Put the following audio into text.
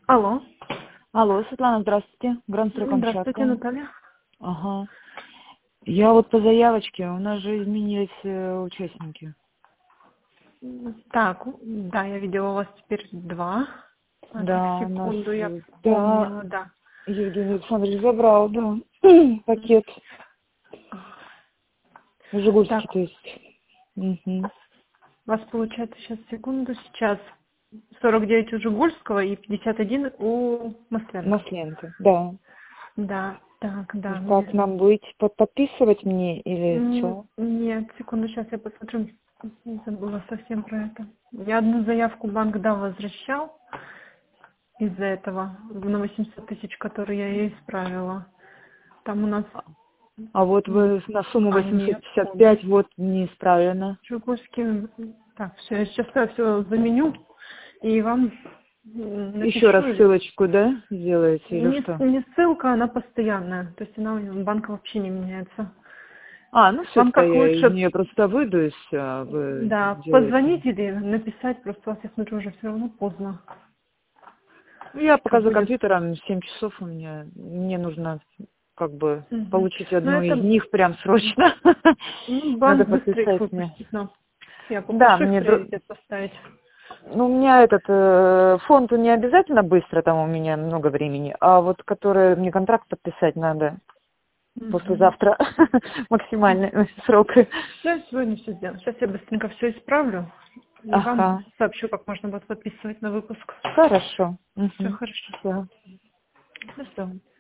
Алло. Алло, Светлана, здравствуйте. Здравствуйте, Гранд-Строй-Камчатка. Наталья. Ага. Я вот по заявочке, у нас же изменились участники. Так, да, я видела у вас теперь два. Так, Да, у нас, секунду, я да, вспомнила, да. Евгений Александрович забрал, да, пакет. Жигульский, Так, то есть. Угу. у вас получается сейчас, секунду, сейчас 49 у Жигульского и 51 у Масленко. Масленко, да. Да, так, И да. как нам быть? Подписывать мне или что? Нет, секунду, сейчас я посмотрю. Не забыла совсем про это. Я одну заявку банк, да, возвращал из-за этого на 800 тысяч, которые я ей исправила. Там у нас А вот вы на сумму нет, 855 вот не исправлено. Жигульский. Так, все, я сейчас все заменю и вам Еще раз напишу. ссылочку, да, сделаете или что? Не ссылка, она постоянная. То есть она у банка вообще не меняется. Ну все, Вам тогда как я из лучше, нее просто выйду и все, вы да, делаете. позвонить или написать, просто у вас, я смотрю, уже все равно поздно. Ну, я пока Как за будет. компьютером, 7 часов у меня, мне нужно как бы Мгм. получить Ну, одну из это них прям срочно. Надо банк быстро их подписать мне. выпустит, но я Да, попрошу их мне, приоритет поставить. ну, у меня этот фонд не обязательно быстро, там у меня много времени, а вот который мне контракт подписать надо Угу. послезавтра максимальный срок. Я сегодня все сделаю. Сейчас я быстренько все исправлю и вам Ага, сообщу, как можно будет подписывать на выпуск. хорошо. Все Угу. хорошо. Все. Ну, всё.